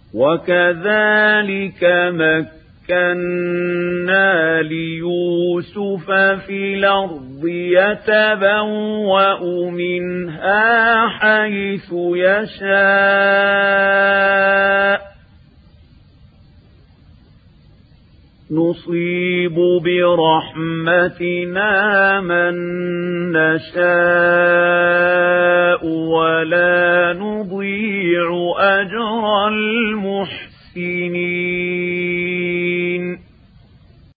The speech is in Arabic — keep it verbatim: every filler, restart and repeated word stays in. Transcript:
وكذلك مكنا ليوسف في الأرض يتبوأ منها حيث يشاء نصيب برحمتنا من نشاء